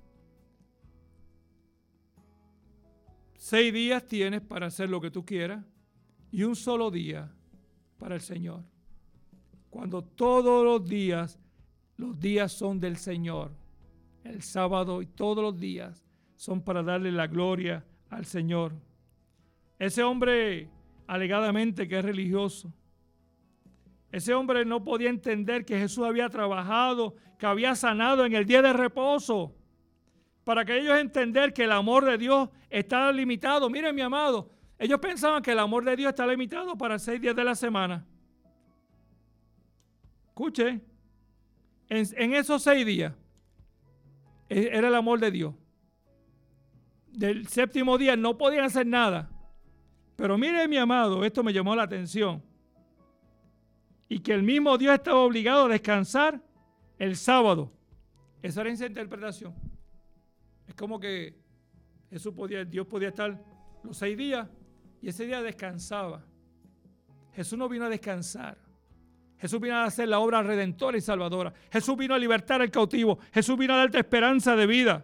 6 días tienes para hacer lo que tú quieras y un solo día para el Señor. Cuando todos los días son del Señor. El sábado y todos los días son para darle la gloria al Señor. Ese hombre, alegadamente que es religioso, ese hombre no podía entender que Jesús había trabajado, que había sanado en el día de reposo, para que ellos entender que el amor de Dios está limitado. Miren, mi amado, ellos pensaban que el amor de Dios está limitado para 6 días de la semana. Escuche, en esos 6 días era el amor de Dios. Del 7º día no podían hacer nada. Pero mire, mi amado, esto me llamó la atención. Y que el mismo Dios estaba obligado a descansar el sábado. Esa era esa interpretación. Es como que Dios podía estar los 6 días y ese día descansaba. Jesús no vino a descansar. Jesús vino a hacer la obra redentora y salvadora. Jesús vino a libertar al cautivo. Jesús vino a darte esperanza de vida.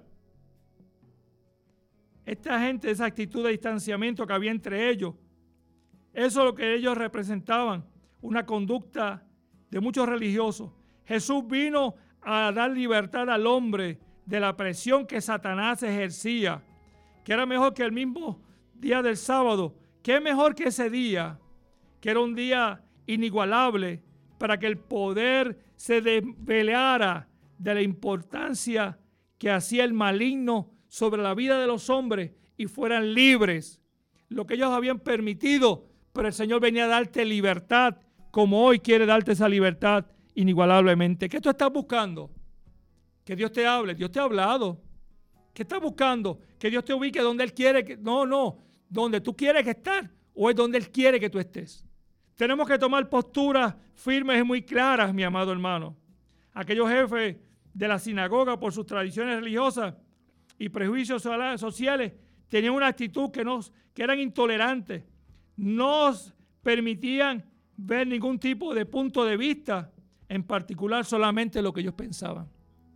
Esta gente, esa actitud de distanciamiento que había entre ellos, eso es lo que ellos representaban, una conducta de muchos religiosos. Jesús vino a dar libertad al hombre de la presión que Satanás ejercía, que era mejor que el mismo día del sábado. ¿Qué mejor que ese día? Que era un día inigualable para que el poder se desvelara de la importancia que hacía el maligno sobre la vida de los hombres y fueran libres. Lo que ellos habían permitido, pero el Señor venía a darte libertad, como hoy quiere darte esa libertad inigualablemente. ¿Qué tú estás buscando? Que Dios te hable. Dios te ha hablado. ¿Qué estás buscando? Que Dios te ubique donde Él quiere que... No, donde tú quieres que estar o es donde Él quiere que tú estés. Tenemos que tomar posturas firmes y muy claras, mi amado hermano. Aquellos jefes de la sinagoga, por sus tradiciones religiosas y prejuicios sociales, tenían una actitud que eran intolerantes. No permitían ver ningún tipo de punto de vista, en particular solamente lo que ellos pensaban.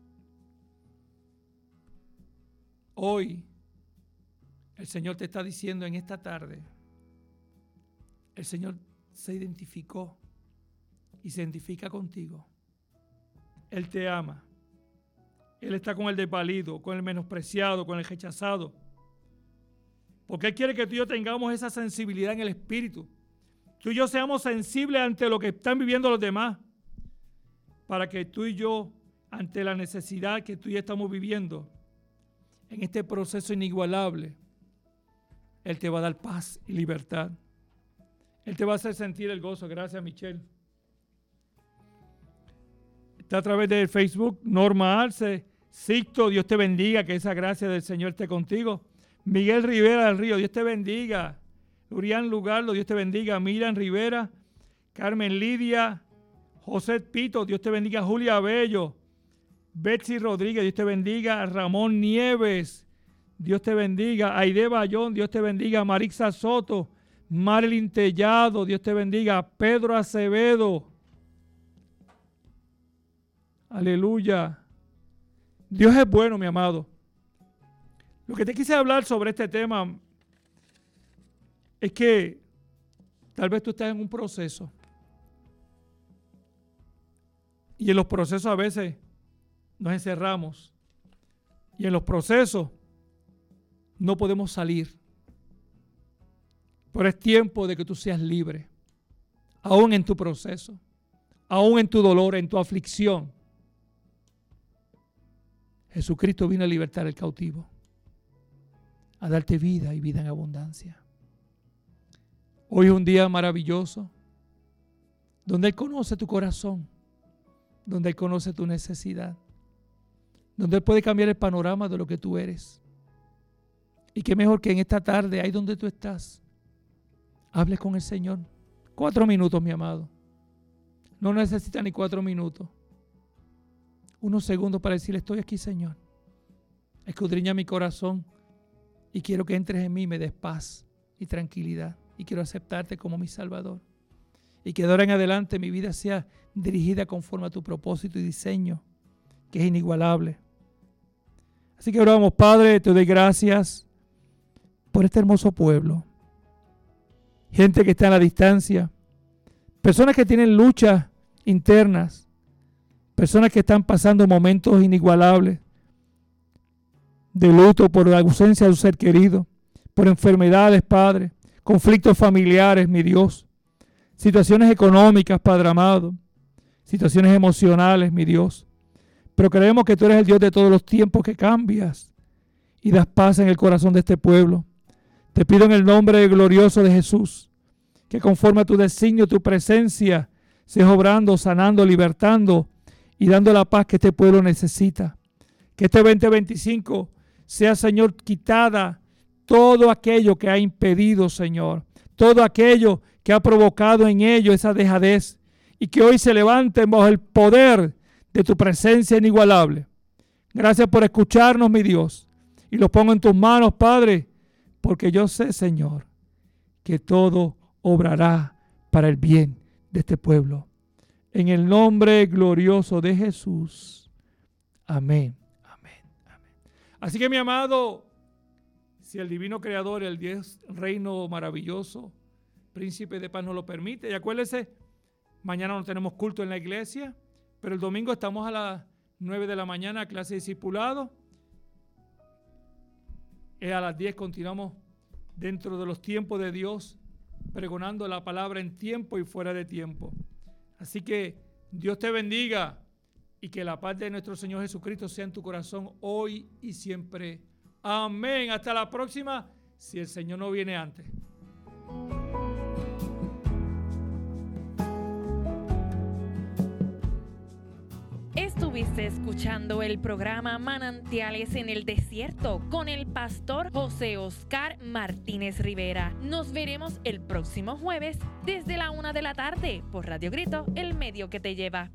Hoy, el Señor te está diciendo en esta tarde, el Señor se identificó y se identifica contigo. Él te ama. Él está con el desvalido, con el menospreciado, con el rechazado. Porque Él quiere que tú y yo tengamos esa sensibilidad en el espíritu. Tú y yo seamos sensibles ante lo que están viviendo los demás. Para que tú y yo, ante la necesidad que tú y yo estamos viviendo, en este proceso inigualable, Él te va a dar paz y libertad. Él te va a hacer sentir el gozo. Gracias, Michelle. Está a través de Facebook, Norma Arce, Sixto, Dios te bendiga, que esa gracia del Señor esté contigo. Miguel Rivera del Río, Dios te bendiga. Urián Lugardo, Dios te bendiga. Miriam Rivera, Carmen Lidia, José Pito, Dios te bendiga. Julia Bello, Betsy Rodríguez, Dios te bendiga. Ramón Nieves, Dios te bendiga. Aide Bayón, Dios te bendiga. Marixa Soto, Marilyn Tellado, Dios te bendiga. Pedro Acevedo, aleluya. Dios es bueno, mi amado. Lo que te quise hablar sobre este tema es que tal vez tú estás en un proceso. Y en los procesos a veces nos encerramos. Y en los procesos no podemos salir. Pero es tiempo de que tú seas libre. Aún en tu proceso. Aún en tu dolor, en tu aflicción. Jesucristo vino a libertar al cautivo, a darte vida y vida en abundancia. Hoy es un día maravilloso, donde Él conoce tu corazón, donde Él conoce tu necesidad, donde Él puede cambiar el panorama de lo que tú eres. Y qué mejor que en esta tarde, ahí donde tú estás, hables con el Señor. 4 minutos, mi amado. No necesita ni 4 minutos. Unos segundos para decirle: estoy aquí, Señor. Escudriña mi corazón y quiero que entres en mí y me des paz y tranquilidad. Y quiero aceptarte como mi Salvador. Y que de ahora en adelante mi vida sea dirigida conforme a tu propósito y diseño, que es inigualable. Así que oramos. Padre, te doy gracias por este hermoso pueblo. Gente que está a la distancia. Personas que tienen luchas internas. Personas que están pasando momentos inigualables de luto por la ausencia de un ser querido, por enfermedades, Padre, conflictos familiares, mi Dios, situaciones económicas, Padre amado, situaciones emocionales, mi Dios. Pero creemos que tú eres el Dios de todos los tiempos, que cambias y das paz en el corazón de este pueblo. Te pido en el nombre glorioso de Jesús, que conforme a tu designio, tu presencia, seas obrando, sanando, libertando y dando la paz que este pueblo necesita. Que este 2025 sea, Señor, quitada todo aquello que ha impedido, Señor, todo aquello que ha provocado en ellos esa dejadez, y que hoy se levanten bajo el poder de tu presencia inigualable. Gracias por escucharnos, mi Dios, y los pongo en tus manos, Padre, porque yo sé, Señor, que todo obrará para el bien de este pueblo. En el nombre glorioso de Jesús. Amén. Así que, mi amado, si el divino creador, el Dios reino maravilloso, príncipe de paz, nos lo permite, y acuérdese, mañana no tenemos culto en la iglesia, pero el domingo estamos a las 9 de la mañana, clase de discipulado. A las 10 continuamos dentro de los tiempos de Dios, pregonando la palabra en tiempo y fuera de tiempo. Así que Dios te bendiga. Y que la paz de nuestro Señor Jesucristo sea en tu corazón hoy y siempre. Amén. Hasta la próxima, si el Señor no viene antes. Estuviste escuchando el programa Manantiales en el Desierto con el pastor José Oscar Martínez Rivera. Nos veremos el próximo jueves desde la 1 de la tarde por Radio Grito, el medio que te lleva.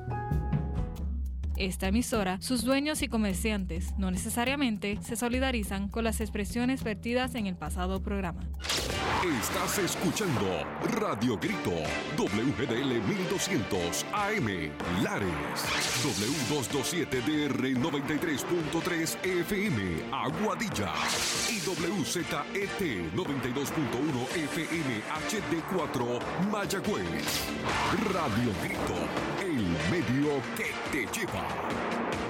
Esta emisora, sus dueños y comerciantes no necesariamente se solidarizan con las expresiones vertidas en el pasado programa. Estás escuchando Radio Grito, WGDL 1200 AM, Lares, W227DR 93.3 FM, Aguadilla, y WZET 92.1 FM HD4, Mayagüez. Radio Grito, el medio que te lleva.